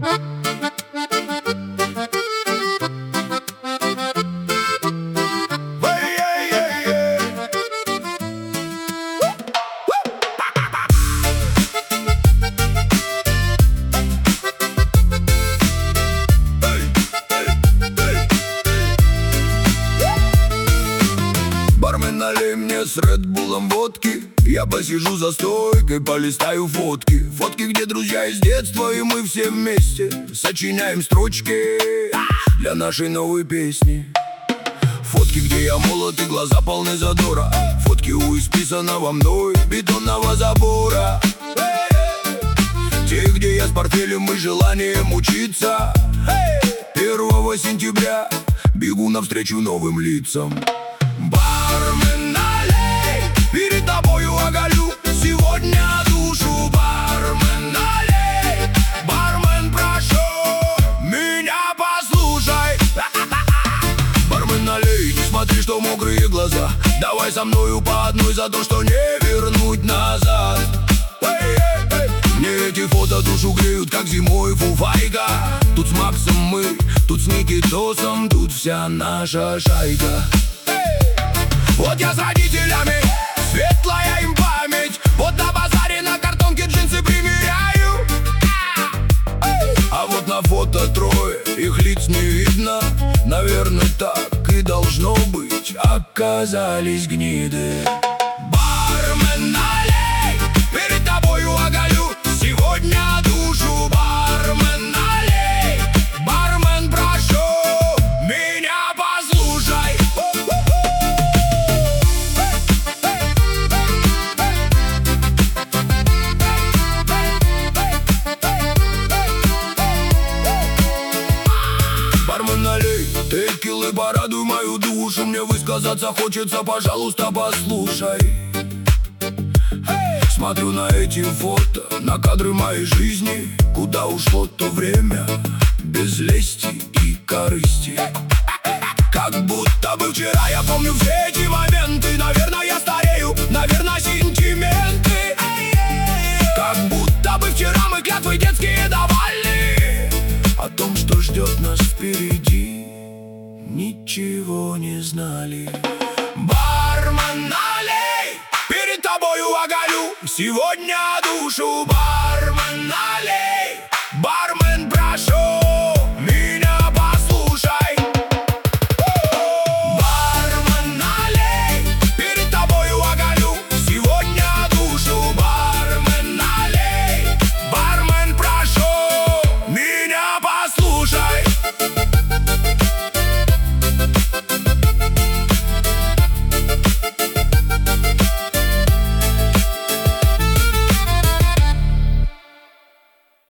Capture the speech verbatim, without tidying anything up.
Бармен, налей мне с редбулом водки. Я посижу за стойкой, полистаю фотки. Фотки, где друзья из детства, и мы все вместе сочиняем строчки для нашей новой песни. Фотки, где я молод и глаза полны задора. Фотки у исписанного мной бетонного забора. Те, где я с портфелем и желанием учиться. Первого сентября бегу навстречу новым лицам. Бармен, налей, перед тобою оголю сегодня душу. Бармен, налей, бармен, прошу, меня послушай. Бармен, налей, не смотри, что мокрые глаза. Давай со мною по одной за то, что не вернуть назад. Мне эти фото душу греют, как зимой фуфайка. Тут с Максом мы, тут с Никитосом, тут вся наша шайка. Вот я с родителями, светлая им память. Вот на базаре на картонке джинсы примеряю. А вот на фото трое, их лиц не видно. Наверное, так и должно быть. Оказались гниды. Бармен, налей, перед тобою оголю сегодня душу. Бармен, налей, бармен, прошу, меня послушай. Бармен, налей, текилы, порадуй мою душу. Мне высказаться хочется, пожалуйста, послушай. Смотрю на эти фото, на кадры моей жизни. Куда ушло то время без лести и корысти. Как будто бы вчера я помню все эти моменты. Наверное, я старею, наверное, сентименты. Как будто бы вчера мы клятвы детские давали о том, что ждет нас впереди, ничего не знали. Бармен, налей, перед тобою оголю сегодня душу. Бармен,